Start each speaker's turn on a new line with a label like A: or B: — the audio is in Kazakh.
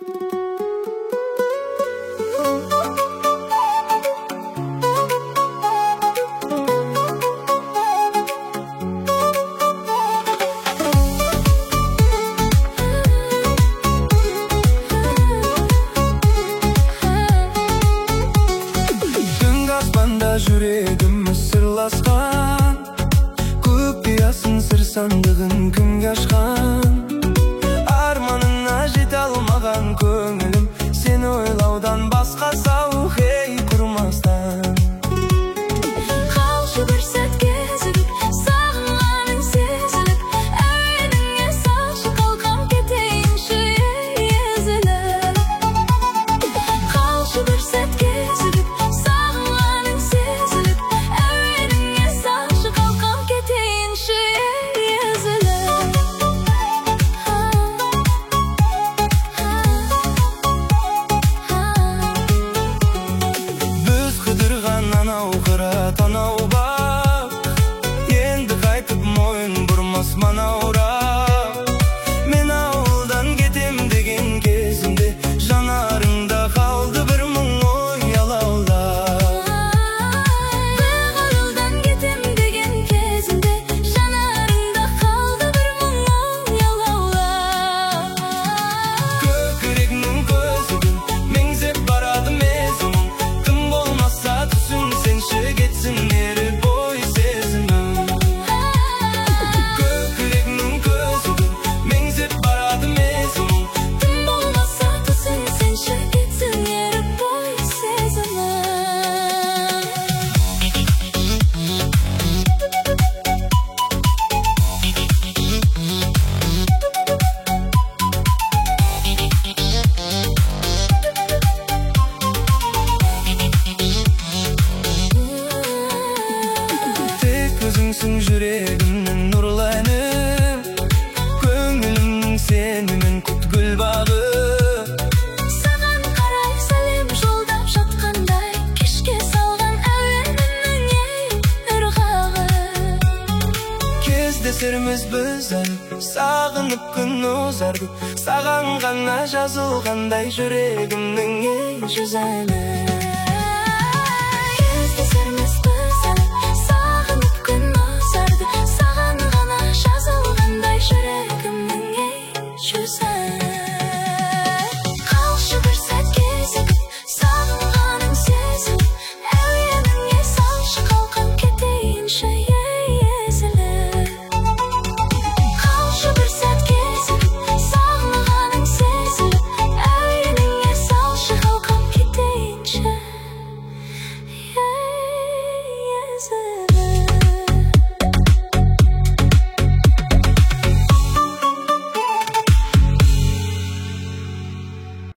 A: Жүрегіміз сырласқан, құпиясын сыр сандығын кімге ашқан. Арманына жете алмаған көңілім, сені ойлаудан басқа сауық ей құрмастан.
B: Қалшы бір сәт кезігіп, сағынғаның сезіліп, әуеніңе салшы қалқам кетейінші езіліп. Қалшы бір сәт кезігіп,
A: танау бақ, енді қайтып мойын бұрмас манаурақ. Мен ауылдан кетем деген кезімде, жанарыңда қалды бір мұң ой алаулап.
B: Мен ауылдан кетем деген кезімде, жанарыңда қалды бір мұң ой алаулап.
A: Көкірегімнің көзігін меңзеп барады мезгілің, тым болмаса түсін сенші кетсін ері бой сезімім. Көкірегімнің көзігін меңзеп барады мезгілің,
B: тым болмаса түсін сенші кетсін ері бой сезімім.
A: Өзіңсің жүрегімнің нұрлы әнім, көңілімнің сенімен күт гүл бағы.
B: Саған қарай сәлем жолдап жатқандай, кешке салған әуенімнің ей ырғағы.
A: Кездесерміз біз әлі, сағынып күн ұзарды, саған ғана жазылғандай жүрегімнің ей жүз әні.
B: Кездесерміз біз әлі, сағынып күн ұзарды, саған ғана жазылғандай жүрегімнің ей жүз әні.